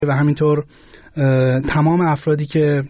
و همینطور تمام افرادی که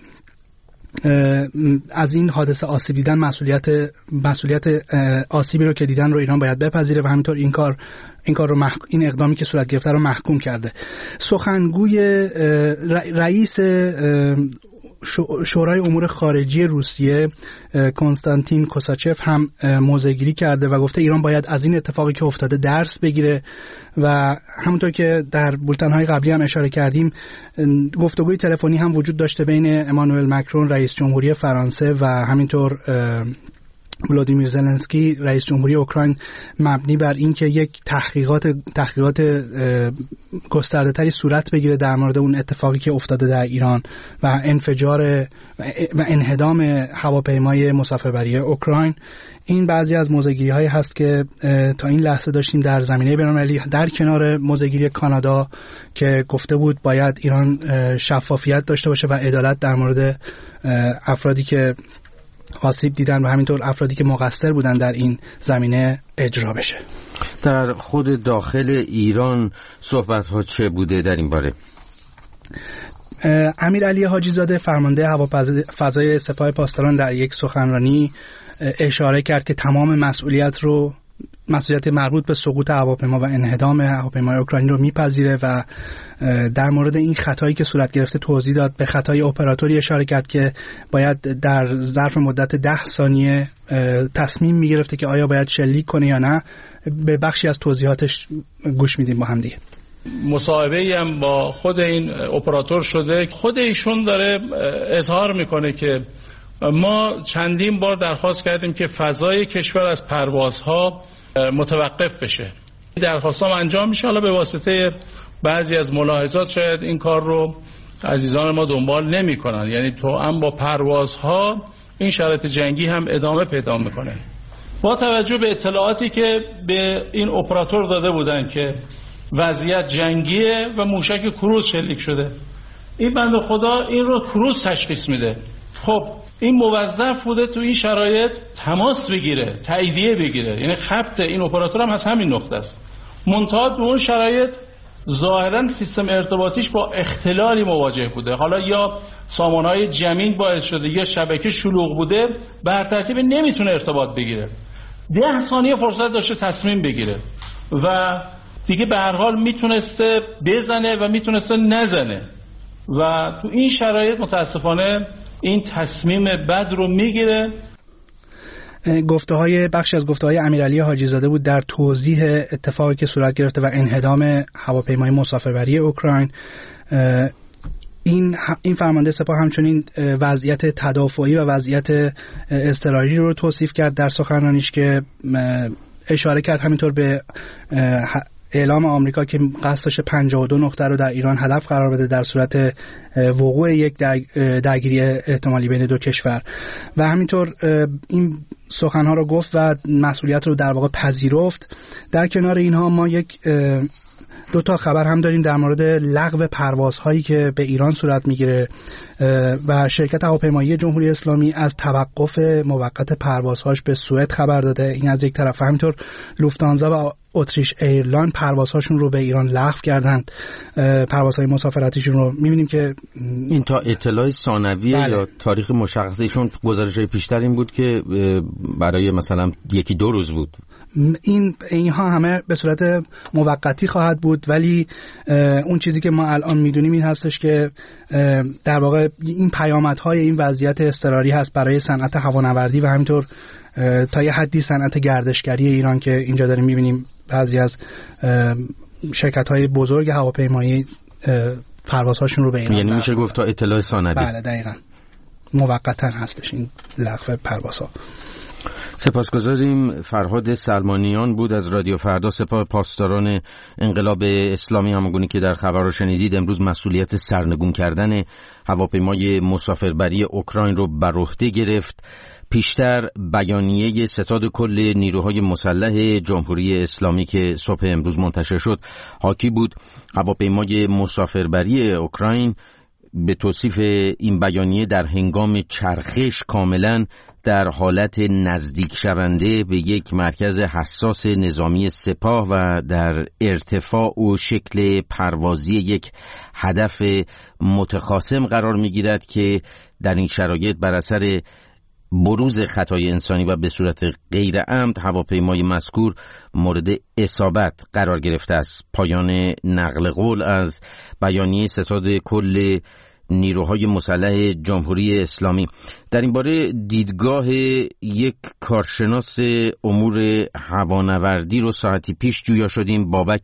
از این حادثه آسیب دیدن مسئولیت آسیبی رو که دیدن رو ایران باید بپذیره و همینطور این اقدامی که صورت گرفته رو محکوم کرده. سخنگوی رئیس شورای امور خارجی روسیه کنستانتین کوساچف هم موضع‌گیری کرده و گفته ایران باید از این اتفاقی که افتاده درس بگیره و همونطور که در بولتن‌های قبلی هم اشاره کردیم گفتگوی تلفنی هم وجود داشته بین امانوئل مکرون رئیس جمهوری فرانسه و همینطور ولادیمیر زلنسکی رئیس جمهوری اوکراین مبنی بر اینکه یک تحقیقات گسترده‌تری صورت بگیره در مورد اون اتفاقی که افتاده در ایران و انفجار و انهدام هواپیمای مسافربری اوکراین. این بعضی از موضع‌گیری‌هایی هست که تا این لحظه داشتیم در زمینه بین‌المللی در کنار موضع‌گیری کانادا که گفته بود باید ایران شفافیت داشته باشه و عدالت در مورد افرادی که آسیب دیدن و همینطور افرادی که مقصر بودن در این زمینه اجرا بشه. در خود داخل ایران صحبت‌ها چه بوده در این باره؟ امیرعلی حاجی‌زاده فرمانده هوافضای سپاه پاسداران در یک سخنرانی اشاره کرد که تمام مسئولیت مربوط به سقوط هواپیما و انهدام هواپیمای اوکراینی رو میپذیره و در مورد این خطایی که صورت گرفته توضیح داد. به خطای اپراتوری اشاره کرد که باید در ظرف مدت 10 ثانیه تصمیم میگرفته که آیا باید شلیک کنه یا نه. به بخشی از توضیحاتش گوش میدیم با هم دیگه. مصاحبه‌ای هم با خود این اپراتور شده، خود ایشون داره اظهار میکنه که ما چندین بار درخواست کردیم که فضای کشور از پروازها متوقف بشه. درخواست هم انجام میشه، حالا به واسطه بعضی از ملاحظات شاید این کار رو عزیزان ما دنبال نمی کنن، یعنی تو هم با پروازها این شرایط جنگی هم ادامه پیدا میکنه. با توجه به اطلاعاتی که به این اپراتور داده بودن که وضعیت جنگیه و موشک کروز شلیک شده، این بنده خدا این رو کروز تشخیص میده. خب این موظف بوده تو این شرایط تماس بگیره، تاییدیه بگیره، یعنی خط این اپراتور هم از همین نقطه است. منتها تو اون شرایط ظاهرا سیستم ارتباطیش با اختلالی مواجه بوده، حالا یا سامانهای جمین باعث شده یا شبکه شلوغ بوده، بر ترتیب نمیتونه ارتباط بگیره. 10 ثانیه فرصت داشته تصمیم بگیره و دیگه به هر حال میتونسته بزنه و میتونسته نزنه و تو این شرایط متاسفانه این تصمیم بد رو میگیره. بخشی از گفته‌های امیرعلی حاجی‌زاده بود در توضیح اتفاقی که صورت گرفته و انهدام هواپیمای مسافربری اوکراین. این فرمانده سپاه همچنین وضعیت تدافعی و وضعیت اضطراری رو توصیف کرد در سخنرانیش که اشاره کرد همینطور به اعلام آمریکا که قصد داشته 52 نقطه رو در ایران هدف قرار بده در صورت وقوع یک درگیری احتمالی بین دو کشور و همینطور این سخنها رو گفت و مسئولیت رو در واقع پذیرفت. در کنار اینها ما دو تا خبر هم داریم در مورد لغو پروازهایی که به ایران صورت میگیره و شرکت هواپیمایی جمهوری اسلامی از توقف موقت پروازهاش به سوئد خبر داده. این از یک طرف. همینطور لوفتانزا و اتریش ایرلاین پروازهاشون رو به ایران لغو کردند، پروازهای مسافرتیشون رو. می‌بینیم که این تا اطلاع ثانویه بله. یا تاریخ مشخصیشون گزارش‌های پیشتر این بود که برای مثلا 1-2 روز بود. اینها همه به صورت موقتی خواهد بود، ولی اون چیزی که ما الان میدونیم این هستش که در واقع این پیامدهای این وضعیت اضطراری هست برای صنعت هوانوردی و همینطور تا یه حدی صنعت گردشگری ایران که اینجا داریم میبینیم بعضی از شرکت‌های بزرگ هواپیمایی پروازهاشون رو به ایران، یعنی میشه گفت تا اطلاع ثانوی. بله دقیقاً موقتا هستش این لغو پروازها. سپاسگزاریم. فرهاد سلمانیان بود از رادیو فردا، سپاه پاسداران انقلاب اسلامی. همونگونه که در خبر رو شنیدید امروز مسئولیت سرنگون کردن هواپیمای مسافربری اوکراین رو بر عهده گرفت. پیشتر بیانیه ستاد کل نیروهای مسلح جمهوری اسلامی که صبح امروز منتشر شد حاکی بود هواپیمای مسافربری اوکراین به توصیف این بیانیه در هنگام چرخش کاملا در حالت نزدیک شونده به یک مرکز حساس نظامی سپاه و در ارتفاع و شکل پروازی یک هدف متخاصم قرار می‌گیرد که در این شرایط بر اثر بروز خطای انسانی و به صورت غیر عمد هواپیمای مذکور مورد اصابت قرار گرفته است. پایان نقل قول از بیانیه ستاد کل نیروهای مسلح جمهوری اسلامی. در این باره دیدگاه یک کارشناس امور هوانوردی رو ساعتی پیش جویا شدیم. بابک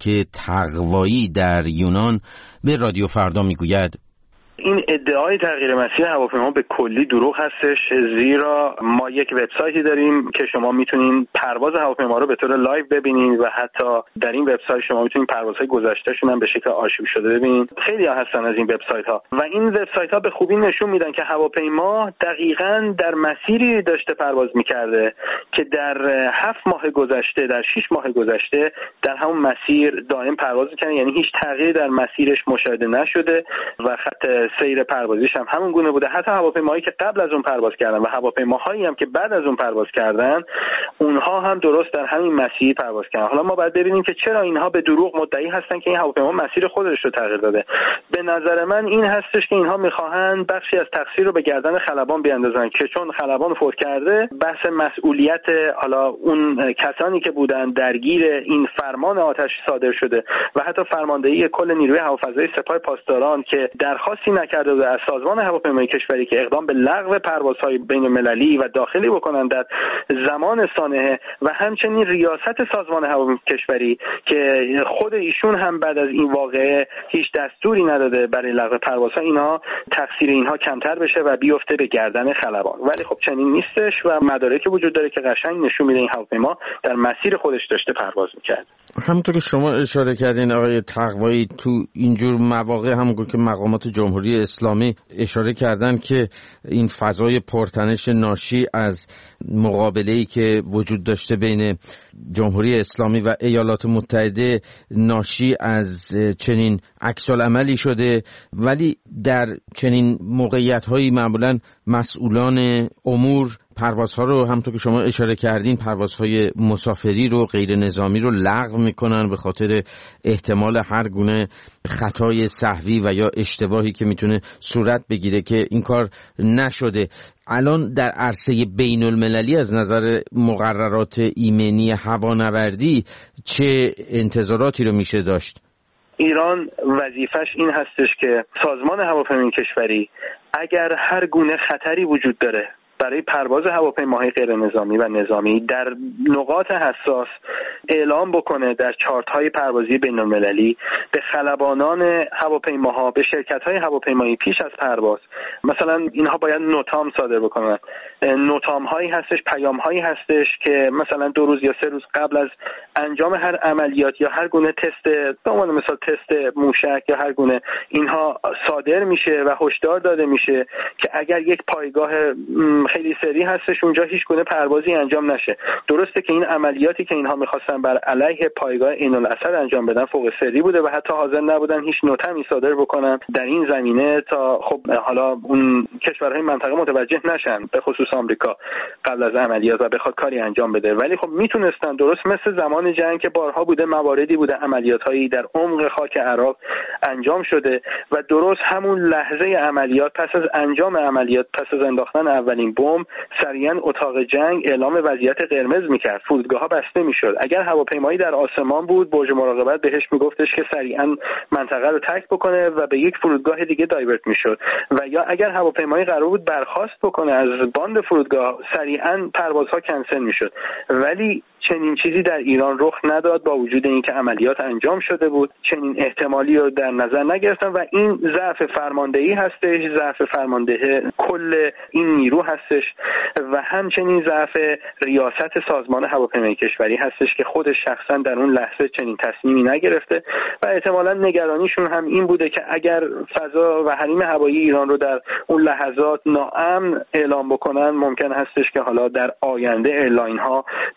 تقوایی در یونان به رادیو فردا میگوید این ادعای تغییر مسیر هواپیما به کلی دروغ هستش، زیرا ما یک وبسایتی داریم که شما میتونین پرواز هواپیما رو به طور لایو ببینین و حتی در این وبسایت شما میتونین پروازهای گذشتهشون هم به شکل آرشیو شده ببینین. خیلی ها هستن از این وبسایت‌ها و این وبسایت‌ها به خوبی نشون میدن که هواپیما دقیقاً در مسیری داشته پرواز میکرده که در 7 ماه گذشته، در 6 ماه گذشته در همون مسیر دائم پرواز می‌کنه، یعنی هیچ تغییری در مسیرش مشاهده نشده و خط سیر پروازیش هم همون گونه بوده. حتی هواپیماهایی که قبل از اون پرواز کردن و هواپیماهایی هم که بعد از اون پرواز کردن اونها هم درست در همین مسیر پرواز کردن. حالا ما باید ببینیم که چرا اینها به دروغ مدعی هستن که این هواپیما مسیر خودش رو تغییر داده. به نظر من این هستش که اینها میخواهن بخشی از تقصیر رو به گردن خلبان بیاندازن که چون خلبان فوت کرده بحث مسئولیت حالا اون کسانی که بودن درگیر این فرمان آتش صادر شده و حتی فرماندهی کل نیروی هوافضایی سپاه پاسداران که درخواستی کرده بود از سازمان هواپیمایی کشوری که اقدام به لغو پروازهای بین‌المللی و داخلی بکنن در زمان سانحه و همچنین ریاست سازمان هواپیمایی کشوری که خود ایشون هم بعد از این واقعه هیچ دستوری نداده برای لغو پروازها، اینا تقصیر اینها کمتر بشه و بیفته به گردن خلبان. ولی خب چنین نیستش و مدارکی وجود داره که قشنگ نشون میده این هواپیما در مسیر خودش داشته پرواز میکرد. همونطور که شما اشاره کردین آقای تقوایی، تو اینجور مواقع همونطور که مقامات جمهوری اسلامی اشاره کردن که این فضای پرتنش ناشی از مقابله‌ای که وجود داشته بین جمهوری اسلامی و ایالات متحده ناشی از چنین عکس‌العملی شده، ولی در چنین موقعیت‌هایی معمولاً مسئولان امور پروازها رو همونطور که شما اشاره کردین پروازهای مسافری رو غیر نظامی رو لغو میکنن به خاطر احتمال هر گونه خطای سهوی و یا اشتباهی که میتونه صورت بگیره که این کار نشده. الان در عرصه بین المللی از نظر مقررات ایمنی هوانوردی چه انتظاراتی رو میشه داشت؟ ایران وظیفش این هستش که سازمان هواپیمایی کشوری اگر هر گونه خطری وجود داره برای پرواز هواپیماهای غیر نظامی و نظامی در نقاط حساس اعلام بکنه در چارت‌های پروازی بین‌المللی به خلبانان هواپیماها، به شرکت‌های هواپیمایی پیش از پرواز. مثلا اینها باید نوتام صادر بکنن. نوتام‌هایی هستش، پیام‌هایی هستش که مثلا 2 روز یا 3 روز قبل از انجام هر عملیات یا هر گونه تست، به عنوان مثال تست موشک یا هر گونه، اینها صادر میشه و هشدار داده میشه که اگر یک پایگاه خیلی سری هستش اونجا هیچ گونه پروازی انجام نشه. درسته که این عملیاتی که اینها می‌خواستن بر علیه پایگاه عین‌الاسد انجام بدن فوق سری بوده و حتی حاضر نبودن هیچ نوتمی صادر بکنن در این زمینه تا خب حالا اون کشورهای منطقه متوجه نشن، به خصوص آمریکا قبل از عملیات و بخواد کاری انجام بده. ولی خب میتونستن، درست مثل زمان جنگ که بارها بوده مواردی بوده عملیات‌هایی در عمق خاک عراق انجام شده و درست همون لحظه عملیات، پس از انجام عملیات، پس از انداختن اولین بمب، سریعا اتاق جنگ اعلام وضعیت قرمز میکرد، فرودگاه‌ها بسته میشد. اگر هواپیمایی در آسمان بود برج مراقبت بهش میگفتش که سریعا منطقه رو ترک بکنه و به یک فرودگاه دیگه دایورت میشد و یا اگر هواپیمایی قرار بود برخاست بکنه از باند فرودگاه سریعا پروازها کنسل میشد. ولی چنین چیزی در ایران رخ نداد، با وجود اینکه عملیات انجام شده بود چنین احتمالی رو در نظر نگرفتن و این ضعف فرماندهی هستش، ضعف فرمانده کل این نیرو هستش و همچنین ضعف ریاست سازمان هواپیمایی کشوری هستش که خودش شخصا در اون لحظه چنین تصمیمی نگرفته و احتمالاً نگرانیشون هم این بوده که اگر فضا و حریم هوایی ایران رو در اون لحظات ناامن اعلام بکنن ممکن هستش که حالا در آینده ایرلاین ها بخوان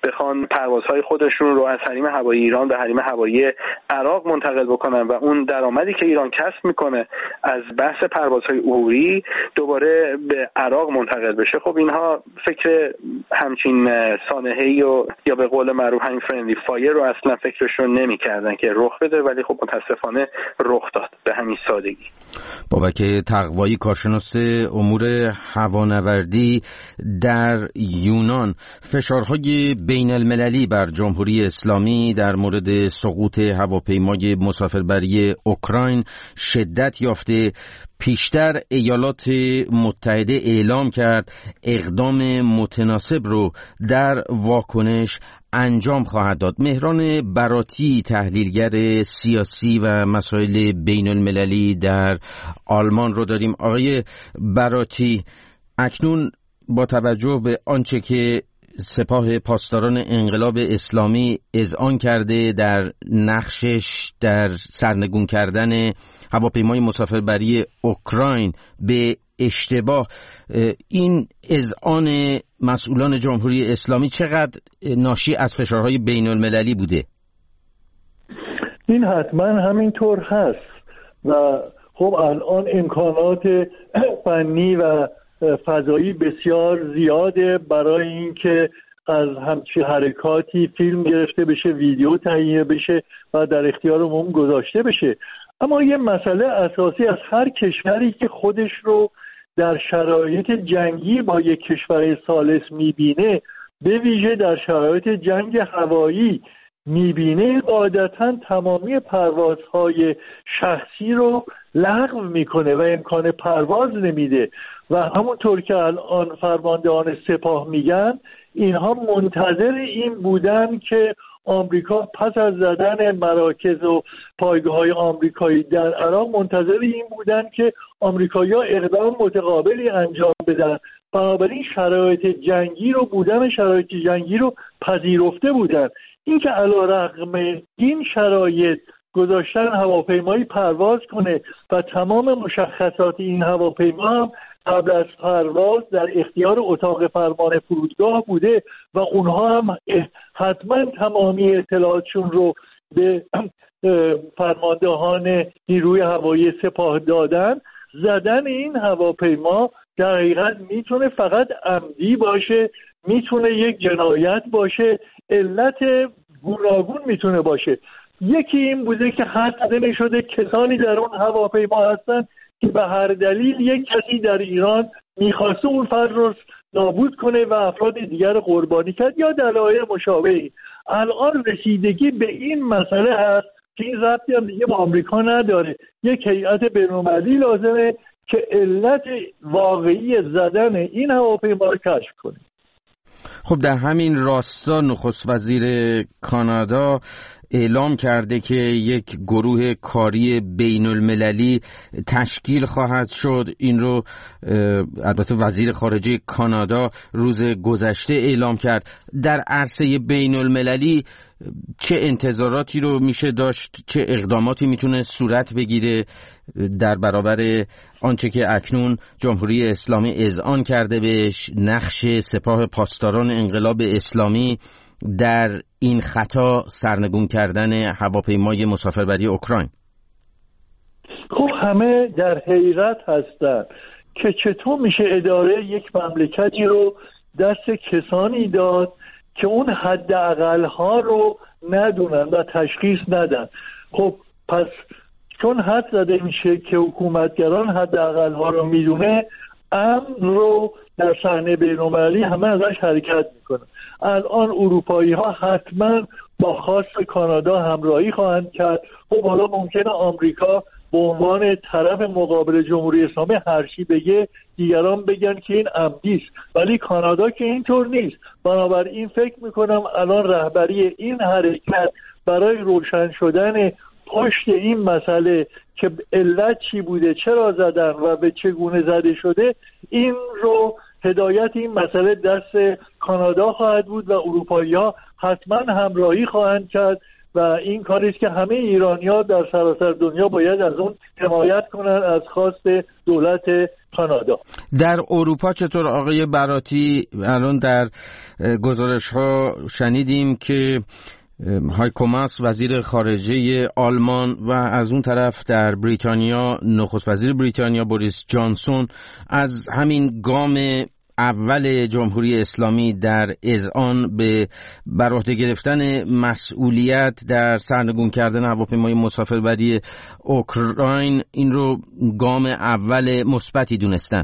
پروازهای خودشون رو از حریم هوایی ایران به حریم هوایی عراق منتقل بکنن و اون درآمدی که ایران کسب میکنه از بحث پروازهای عبوری دوباره به عراق منتقل بشه. خب اینها فکر همچین سانحه‌ای یا به قول معروف همین فرندلی فایر رو اصلا فکرشون نمی‌کردن که رخ بده، ولی خب متاسفانه رخ داد به همین سادگی. بابک تقوایی، کارشناس امور هوانوردی در یونان، فشارهای بین المللی بر جمهوری اسلامی در مورد سقوط هواپیمای مسافربری اوکراین شدت یافته. پیشتر ایالات متحده اعلام کرد اقدام متناسب رو در واکنش انجام خواهد داد. مهران براتی، تحلیلگر سیاسی و مسائل بین المللی در آلمان رو داریم. آقای براتی، اکنون با توجه به آنچه که سپاه پاسداران انقلاب اسلامی اذعان کرده در نقشش در سرنگون کردن هواپیمای مسافربری اوکراین به اشتباه، این اذعان مسئولان جمهوری اسلامی چقدر ناشی از فشارهای بین المللی بوده؟ این حتما همینطور هست و خب الان امکانات فنی و فضایی بسیار زیاده برای اینکه از همچین حرکاتی فیلم گرفته بشه، ویدیو تهیه بشه و در اختیار عموم گذاشته بشه. اما یه مسئله اساسی از هر کشوری که خودش رو در شرایط جنگی با یک کشور ثالث میبینه، به ویژه در شرایط جنگ هوایی میبینه، قاعدتاً تمامی پروازهای شخصی رو لغو میکنه و امکان پرواز نمیده و همونطور که الان فرماندهان سپاه میگن، اینها منتظر این بودن که آمریکا پس از زدن مراکز و پایگاه‌های آمریکایی در عراق منتظر این بودن که آمریکایی‌ها اقدام متقابلی انجام بدن. بنابراین شرایط جنگی رو پذیرفته بودن. این که علیرغم این شرایط گذاشتن هواپیمایی پرواز کنه و تمام مشخصات این هواپیما هم قبل از پرواز در اختیار اتاق فرمان فرودگاه بوده و اونها هم حتما تمامی اطلاعاتشون رو به فرماندهان نیروی هوایی سپاه دادن، زدن این هواپیما در حقیقت میتونه فقط عمدی باشه، میتونه یک جنایت باشه، علت گوناگون میتونه باشه. یکی این بوده که حد زده شده کسانی در اون هواپیما هستن که به هر دلیل یک کسی در ایران میخواسته اون فرد رو نابود کنه و افراد دیگر قربانی کرد یا دلایل مشابهی. الان رسیدگی به این مسئله هست که این ربطی هم دیگه با آمریکا نداره. یک هیئت بین‌المللی لازمه که علت واقعی زدن این هواپیما رو کشف کنه. خب در همین راستا نخست وزیر کانادا اعلام کرده که یک گروه کاری بین المللی تشکیل خواهد شد. این رو البته وزیر خارجه کانادا روز گذشته اعلام کرد. در عرصه بین المللی چه انتظاراتی رو میشه داشت؟ چه اقداماتی میتونه صورت بگیره در برابر آنچه که اکنون جمهوری اسلامی اذعان کرده بهش نقش سپاه پاسداران انقلاب اسلامی در این خطا سرنگون کردن هواپیمای مسافربری اوکراین؟ خب همه در حیرت هستند که چطور میشه اداره یک مملکتی رو دست کسانی داد که اون حداقل ها رو ندونن و تشخیص ندن. خب پس چون حد زده میشه که حکومتگران حداقل ها رو میدونه، امن رو در صحنه بین‌المللی همه ازش حرکت میکنن. الان اروپایی ها حتما با خواست کانادا همراهی خواهند کرد. خب حالا ممکنه آمریکا به عنوان طرف مقابل جمهوری اسلامی هر چی بگه دیگران بگن که این عمدی است، ولی کانادا که اینطور نیست. بنابراین فکر میکنم الان رهبری این حرکت برای روشن شدن پشت این مسئله که علت چی بوده، چرا زدن و به چگونه زده شده، این رو هدایت این مسئله دست کانادا خواهد بود و اروپایی‌ها حتما همراهی خواهند کرد و این کاری است که همه ایرانی‌ها در سراسر دنیا باید از اون حمایت کنن، از خواست دولت کانادا. در اروپا چطور آقای براتی؟ الان در گزارش‌ها شنیدیم که هایکو ماس وزیر خارجه آلمان و از اون طرف در بریتانیا نخست وزیر بریتانیا بوریس جانسون از همین گام اول جمهوری اسلامی در اذعان به بر عهده گرفتن مسئولیت در سرنگون کردن هواپیمای مسافربری اوکراین این رو گام اول مثبتی دونستن.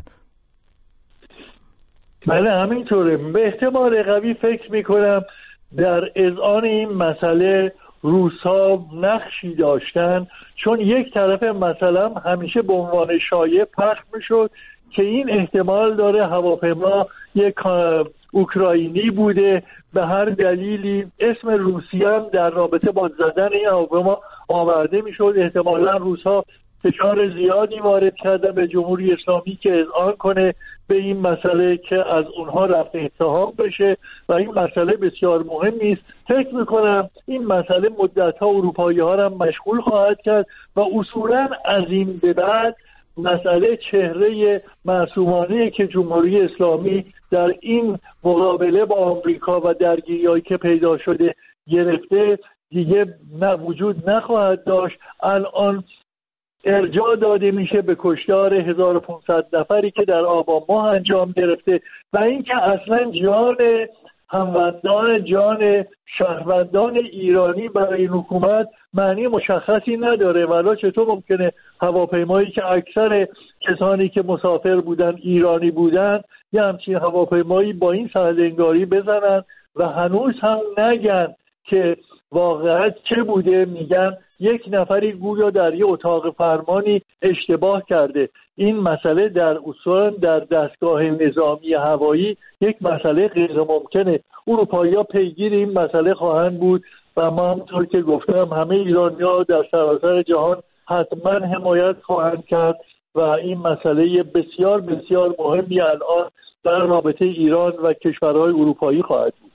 بله همینطوره. به احتمال قوی فکر میکنم در اذعان این مسئله روس‌ها نقشی داشتن، چون یک طرف مثلا همیشه به عنوان شایعه پخش میشد که این احتمال داره هواپیما یک اوکراینی بوده، به هر دلیلی اسم روسیه هم در رابطه با زدن این هواپیما آورده میشد. احتمالا روس‌ها فشار زیادی وارد کرده به جمهوری اسلامی که اذعان کنه به این مسئله که از اونها رفع اتهام بشه و این مسئله بسیار مهمی است. فکر میکنم این مسئله مدت‌ها اروپایی‌ها را مشغول خواهد کرد و اصولاً از این به بعد مسئله چهره معصومانه که جمهوری اسلامی در این مقابله با آمریکا و درگیری‌هایی که پیدا شده گرفته دیگه وجود نخواهد داشت. الان ارجاع داده میشه به کشتار 1500 نفری که در آبان ماه انجام گرفته و اینکه اصلا جان هموطنان، جان شهروندان ایرانی برای این حکومت معنی مشخصی نداره. ولی چطور ممکنه هواپیمایی که اکثر کسانی که مسافر بودن ایرانی بودن یه همچین هواپیمایی با این سرهنگاری بزنن و هنوز هم نگن که واقعا چه بوده؟ میگن یک نفری گویا در یه اتاق فرمانی اشتباه کرده. این مسئله در اصول در دستگاه نظامی هوایی یک مسئله غیر ممکنه. اروپایی‌ها پیگیر این مسئله خواهند بود و ما همونطور که گفتم همه ایرانی‌ها در سراسر جهان حتما حمایت خواهند کرد و این مسئله بسیار بسیار مهمی الان در رابطه ایران و کشورهای اروپایی خواهد بود.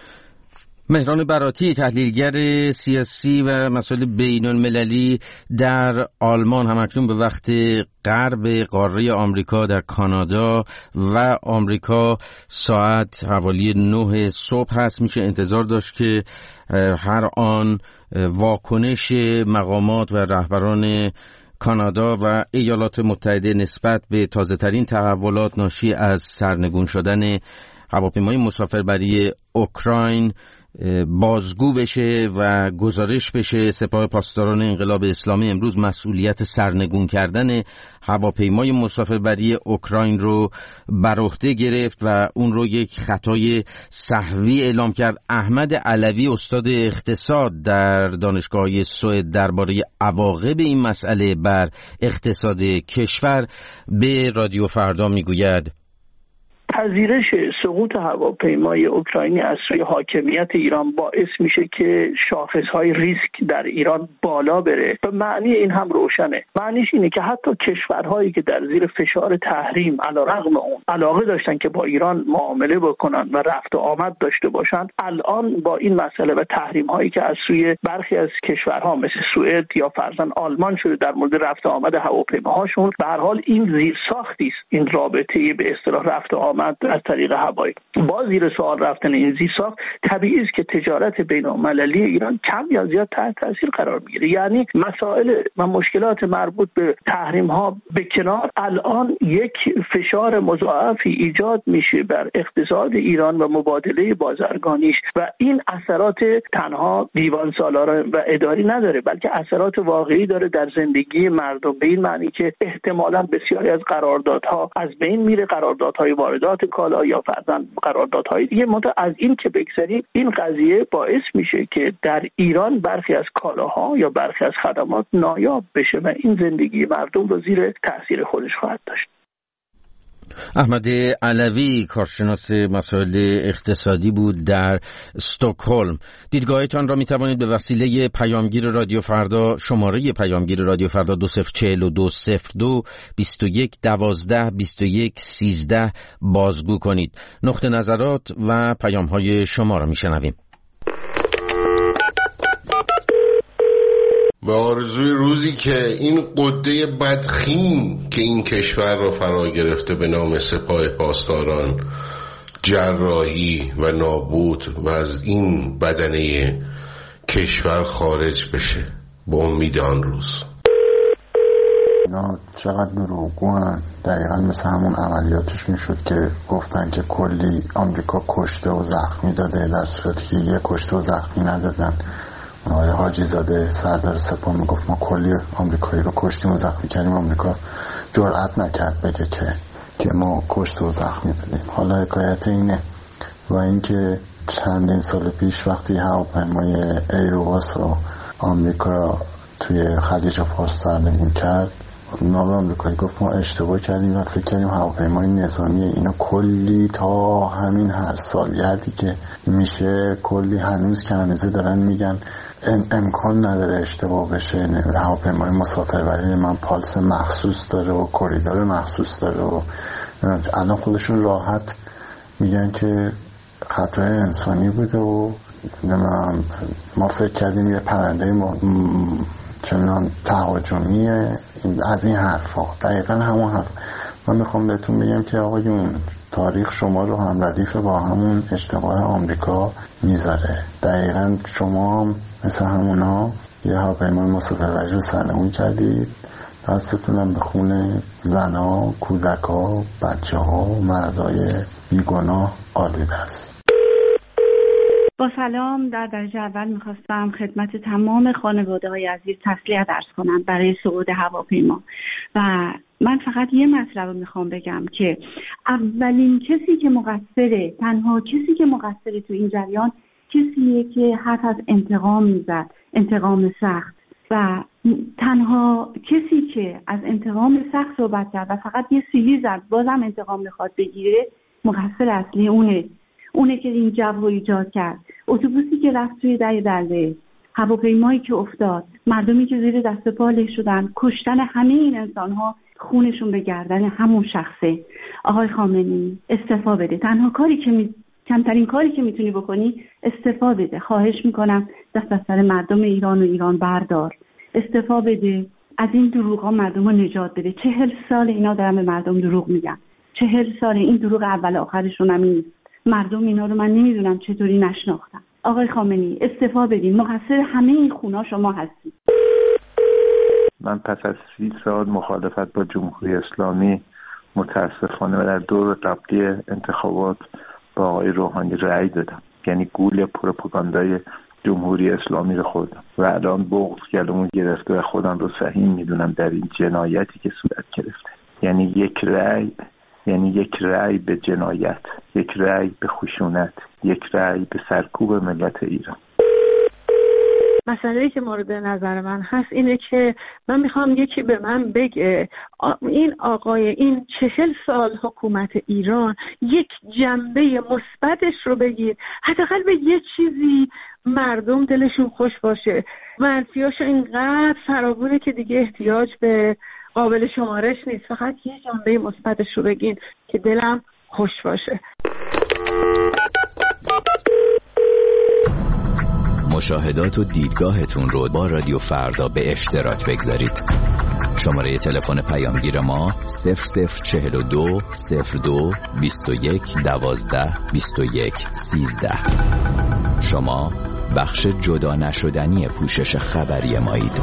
مهران براتی، تحلیلگر سیاسی و مسائل بین المللی در آلمان، همکنون به وقت غرب قاره آمریکا در کانادا و آمریکا ساعت حوالی 9 صبح هست. میشه انتظار داشت که هر آن واکنش مقامات و رهبران کانادا و ایالات متحده نسبت به تازه‌ترین تحولات ناشی از سرنگون شدن هواپیمای مسافربری اوکراین بازگو بشه و گزارش بشه. سپاه پاسداران انقلاب اسلامی امروز مسئولیت سرنگون کردن هواپیمای مسافربری اوکراین رو بر عهده گرفت و اون رو یک خطای سهوی اعلام کرد. احمد علوی، استاد اقتصاد در دانشگاه سوئد، درباره عواقب این مسئله بر اقتصاد کشور به رادیو فردا میگوید: پذیرش سقوط هواپیمای اوکراینی از سوی حاکمیت ایران باعث میشه که شاخصهای ریسک در ایران بالا بره و معنی این هم روشنه. معنیش اینه که حتی کشورهایی که در زیر فشار تحریم علیرغم اون علاقه داشتن که با ایران معامله بکنن و رفت و آمد داشته باشن، الان با این مسئله و تحریم هایی که از سوی برخی از کشورها مثل سوئد یا فرضاً آلمان شده در مورد رفت و آمد هواپیماهاشون، به هر حال این زیرساختی است. این رابطه به اصطلاح رفت و آمد از طریق هوایی با زیر سوال رفتن این زیرساخت، طبیعی است که تجارت بین‌المللی ایران کم یا زیاد تحت تاثیر قرار میگیره. یعنی مسائل و مشکلات مربوط به تحریم ها به کنار، الان یک فشار مضاعفی ایجاد میشه بر اقتصاد ایران و مبادله بازرگانیش و این اثرات تنها دیوان سالار و اداری نداره، بلکه اثرات واقعی داره در زندگی مردم، به این معنی که احتمالاً بسیاری از قراردادها از بین میره، قراردادهای واردات کالا یا فرضاً قراردادهای دیگه. از این که بگذریم، این قضیه باعث میشه که در ایران برخی از کالاها یا برخی از خدمات نایاب بشه و این زندگی مردم رو زیر تاثیر خودش خواهد داشت. احمد علوی، کارشناس مسائل اقتصادی بود در استکهلم. دیدگاهتان را می توانید به وسیله پیامگیر رادیو فردا، شماره پیامگیر رادیو فردا 204202 21 12 21 13 بازگو کنید. نقطه نظرات و پیام‌های شما را می شنویم. به آرزوی روزی که این قده بدخیم که این کشور را فرا گرفته به نام سپاه پاسداران جراحی و نابود و از این بدنه کشور خارج بشه، به امید آن روز. اینا چقدر دروغگوئن. دقیقا مثل همون عملیاتشون شد که گفتن که کلی آمریکا کشته و زخمی داده، در صورتی که یه کشته و زخمی ندادن. آقای حاجی زاده سردار سپاه میگفت ما کلی آمریکایی رو کشتیم و زخمی کردیم. آمریکا جرئت نکرد بگه که ما کشته و زخمی دادیم. حالا حکایت اینه. و اینکه چندین سال پیش وقتی هواپیمای ایروباس رو آمریکا توی خلیج فارس سرنگون کرد، ناب آمریکایی گفت ما اشتباه کردیم و فکر کردیم هواپیمای نظامی. اینا کلی تا همین هر سالگردی که میشه کلی هنوز که هنوزه دارن میگن امکان نداره اشتباه بشه. هواپیمای مسافربری من پالس مخصوص داره و کوریدور مخصوص داره و الان خودشون راحت میگن که خطای انسانی بوده و ما فکر کردیم یه پرنده چنان تهاجمیه. از این حرفا دقیقا همون حرف. من میخوام بهتون بگم که آقایون تاریخ شما رو هم ردیف با همون اشتباه آمریکا میذاره. دقیقا شما مثل همونا یه هواپیمای مسافربری رو سرنگون کردید، دستتونم به خون زنا، کودکا، بچه‌ها و مردای بیگناه آلوده است. با سلام. در درجه اول میخواستم خدمت تمام خانواده‌های عزیز تسلیت عرض کنم برای سقوط هواپیما و من فقط یه مطلب رو میخوام بگم که اولین کسی که مقصره، تنها کسی که مقصره تو این جریان کسیه که حرف از انتقام میزد، انتقام سخت، و تنها کسی که از انتقام سخت صحبت کرد و فقط یه سیلی زد بازم انتقام میخواد بگیره، مقصر اصلی اونه که این جو رو ایجاد کرد. اتوبوسی که رفت توی دره، هواپیمایی که افتاد، مردمی که زیر دست پا له شدن، کشتن همه این انسان‌ها خونشون به گردن همون شخصه. آقای خامنه‌ای استعفا بده. کمترین کاری که میتونی بکنی استعفا بده. خواهش میکنم دست از سر مردم ایران و ایران بردار. استعفا بده. از این دروغ‌ها مردم رو نجات بده. 40 سال اینا دارن به مردم دروغ میگن. 40 سال این دروغ اول آخرشون هم نیست. مردم اینا رو من نمیدونم چطوری نشناختن. آقای خامنه‌ای استعفا بدین. مقصر همه این خونا شما هستید. من پس از 30 سال مخالفت با جمهوری اسلامی متاسفانه در دور قبلی انتخابات با آقای روحانی رأی دادم. یعنی گول پروپاگاندای جمهوری اسلامی رو خوردم و الان بغض گلومو گرفته و خودم رو سهیم میدونم در این جنایتی که صورت گرفته. یعنی یک رأی به جنایت، یک رأی به خشونت، یک رأی به سرکوب ملت ایران. مسئله‌ای که مورد نظر من هست اینه که من میخوام یکی به من بگه این آقای این 40 سال حکومت ایران یک جنبه مثبتش رو بگیر، حداقل به یه چیزی مردم دلشون خوش باشه. منفیاشو اینقدر فراوونه که دیگه احتیاج به قابل شمارش نیست. فقط یه جنبه مثبتش رو بگین که دلم خوش باشه. مشاهدات و دیدگاهتون رو با رادیو فردا به اشتراک بگذارید. شماره تلفن پیامگیر ما 0042 02 21 12 21 13. شما بخش جدا نشدنی پوشش خبری مایید.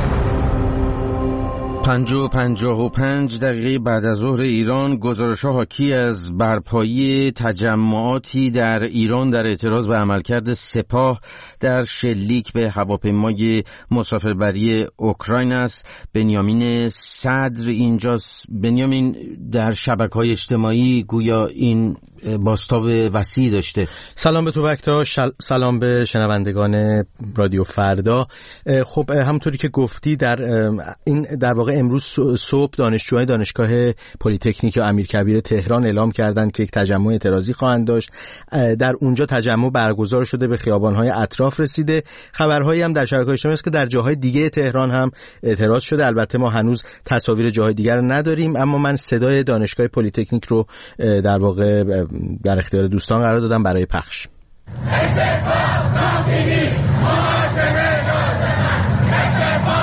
5:55 بعد از ظهر ایران گزارش‌ها حاکی از برپایی تجمعاتی در ایران در اعتراض به عملکرد سپاه در شلیک به هواپیمای مسافربری اوکراین است. بنیامین صدر اینجاست. بنیامین، در شبکه‌های اجتماعی گویا این بازتاب وسیع داشته. سلام به تو بکتا، سلام به شنوندگان رادیو فردا. خب همونطوری که گفتی در واقع امروز صبح دانشجوهای دانشگاه پلی‌تکنیک امیرکبیر تهران اعلام کردند که یک تجمع اعتراضی خواهند داشت. در اونجا تجمع برگزار شده، به خیابان‌های اطراف رسیده. خبرهایی هم در شبکه‌های اجتماعی است که در جاهای دیگه تهران هم اعتراض شده. البته ما هنوز تصاویر جاهای دیگر نداریم، اما من صدای دانشگاه پلی‌تکنیک رو در واقع در اختیار دوستان قرار دادم برای پخش. استعفا!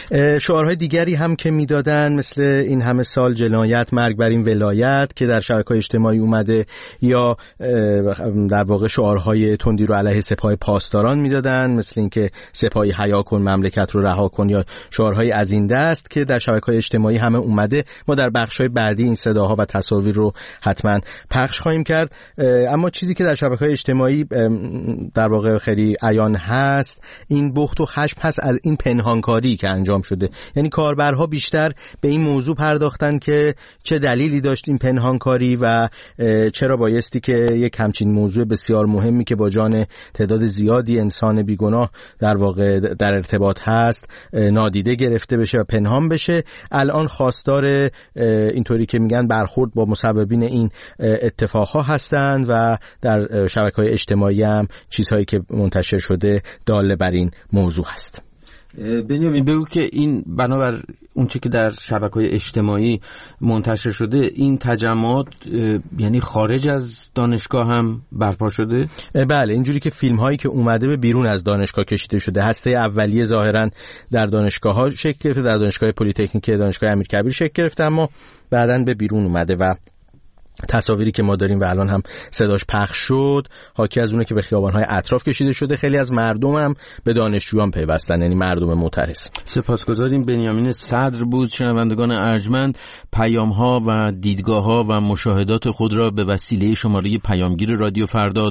شعارهای دیگری هم که میدادن مثل این همه سال جنایت، مرگ بر این ولایت که در شبکه‌های اجتماعی اومده، یا در واقع شعارهای تندی رو علیه سپاه پاسداران میدادن مثل اینکه سپاهی حیا کن مملکت رو رها کن، یا شعارهای از این دست که در شبکه‌های اجتماعی همه اومده. ما در بخش‌های بعدی این صداها و تصاویر رو حتما پخش خواهیم کرد. اما چیزی که در شبکه‌های اجتماعی در واقع خیلی عیان هست این بخت و خشم هست از این پنهانکاری که انجام شده. یعنی کاربرها بیشتر به این موضوع پرداختن که چه دلیلی داشت این پنهانکاری و چرا بایستی که یک همچین موضوع بسیار مهمی که با جان تعداد زیادی انسان بیگناه در واقع در ارتباط هست نادیده گرفته بشه و پنهان بشه. الان خواستار اینطوری که میگن برخورد با مسببین این اتفاقها هستند و در شبکه‌های اجتماعی هم چیزهایی که منتشر شده داله بر این موضوع هست. بنیامین بگو که این بنابر اون چی که در شبکه‌های اجتماعی منتشر شده این تجمعات یعنی خارج از دانشگاه هم برپا شده؟ بله، اینجوری که فیلم هایی که اومده به بیرون از دانشگاه کشیده شده. هسته اولیه ظاهرا در دانشگاه ها شکل گرفته، در دانشگاه پلی‌تکنیک دانشگاه امیرکبیر شکل گرفته، اما بعداً به بیرون اومده و تصاویری که ما داریم و الان هم صداش پخش شد حاکی از اونه که به خیابان‌های اطراف کشیده شده. خیلی از مردم هم به دانشجویان پیوستن، یعنی مردم معترض. سپاسگزاریم. بنیامین صدر بود. شنوندگان ارجمند، پیام‌ها و دیدگاه‌ها و مشاهدات خود را به وسیله شماره پیامگیر رادیو فردا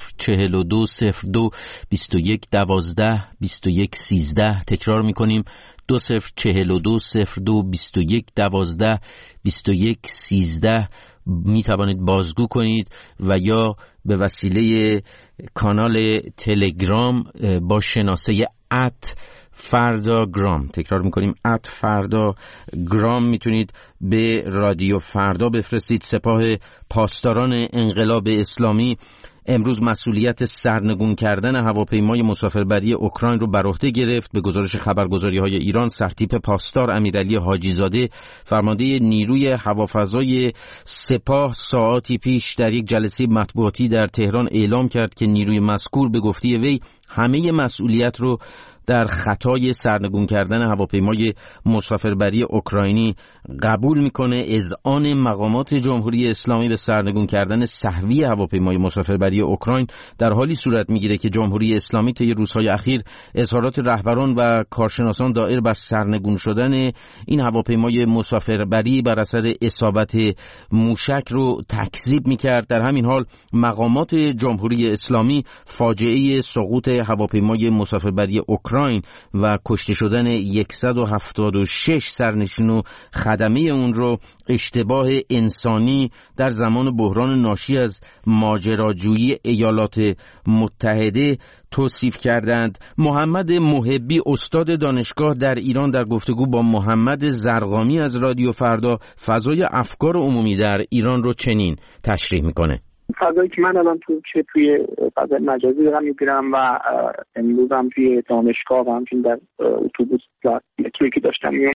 204202 21 12 21 13 تکرار می‌کنیم. 204202 21 12 21 13 می توانید بازگو کنید و یا به وسیله کانال تلگرام با شناسه @فرداگرام، تکرار میکنیم @فرداگرام، میتونید به رادیو فردا بفرستید. سپاه پاسداران انقلاب اسلامی امروز مسئولیت سرنگون کردن هواپیمای مسافربری اوکراین رو بر عهده گرفت. به گزارش خبرگزاری‌های ایران، سرتیپ پاسدار امیرعلی حاجی‌زاده فرمانده نیروی هوافضای سپاه ساعاتی پیش در یک جلسه مطبوعاتی در تهران اعلام کرد که نیروی مذکور به گفته وی همه مسئولیت رو در خطای سرنگون کردن هواپیمای مسافربری اوکراینی قبول میکنه. اذعان مقامات جمهوری اسلامی به سرنگون کردن سهوی هواپیمای مسافربری اوکراین در حالی صورت میگیره که جمهوری اسلامی طی روزهای اخیر اظهارات رهبران و کارشناسان دائر بر سرنگون شدن این هواپیمای مسافربری بر اثر اصابت موشک رو تکذیب میکرد. در همین حال مقامات جمهوری اسلامی فاجعه سقوط هواپیمای مسافربری اوکراین و کشته شدن 176 سرنشین و خدمه اون رو اشتباه انسانی در زمان بحران ناشی از ماجراجویی ایالات متحده توصیف کردند. محمد محبی استاد دانشگاه در ایران در گفتگو با محمد زرقامی از رادیو فردا فضای افکار عمومی در ایران رو چنین تشریح میکنه. فضایی که من الان توی فضای مجازی دارم میبینم و امروز هم توی دانشگاه و همچنین در اتوبوس و مترویی که داشتم